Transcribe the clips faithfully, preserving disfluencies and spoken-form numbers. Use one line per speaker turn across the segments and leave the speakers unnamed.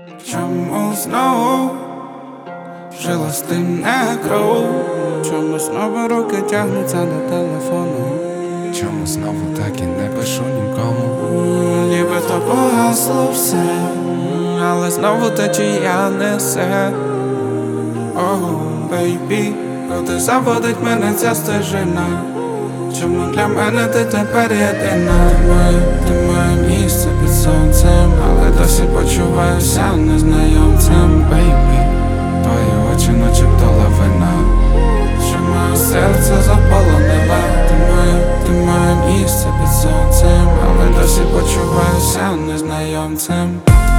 Чому знову жила з тим не кров? Чому знову руки тягнуться до телефону?
Чому знову так і не пишу нікому?
Нібито погасло все, але знову течія несе. О, бейбі, куди заводить мене ця стежина? Чому для мене ти тепер єдина? Ти моє, ти моє місце під сонцем, але досі почуваюся незнайомцем. Бейбі, твої очі начебто лавина, що моє серце заполонила. Ти моє, ти моє місце під сонцем, але досі почуваюся незнайомцем.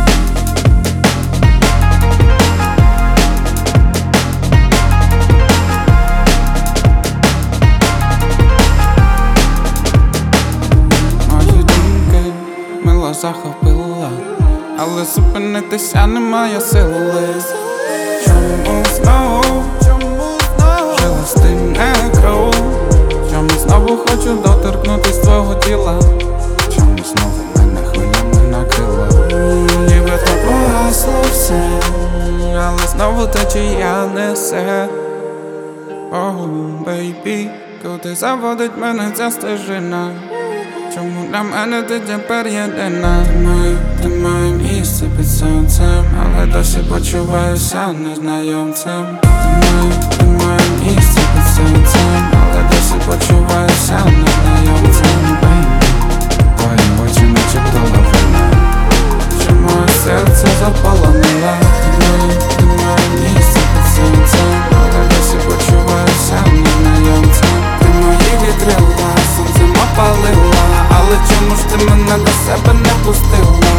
Захопила, але зупинитися немає сили. Чому знову жила з тим не кров? Чому знову хочу доторкнутись твого тіла?
Чому знову мене хвилями накрила?
Нібито погасло все, але знову течія несе. О, бейбі, куди заводить мене ця стежина? Чому для мене ти тепер єдина? Ти моє, ти моє місце під сонцем, але досі почуваюся незнайомцем. Ти моє, ти моє місце під сонцем, але досі почуваюся незнайомцем.
Твої очі начебто лавина,
що моє серце заполонила. Ти моє, ти моє місце під сонцем, але досі почуваюся незнайомцем. Ти мої вітрила, сонцем опалила, але чому ж ти мене до себе не пустила?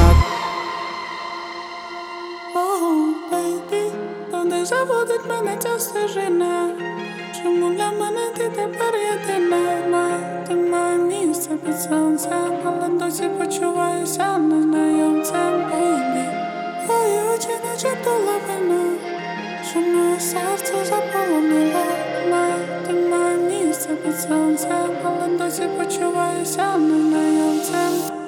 Оу, бейбі, куди заводить мене ця стежина? Чому для мене ти тепер єдина? Ти моє місце під сонцем, але досі почуваюся незнайомцем. Бейбі, твої очі начебто лавина, що моє серце заполонило. Ти моє місце під сонцем, але досі почуваюся незнайомцем.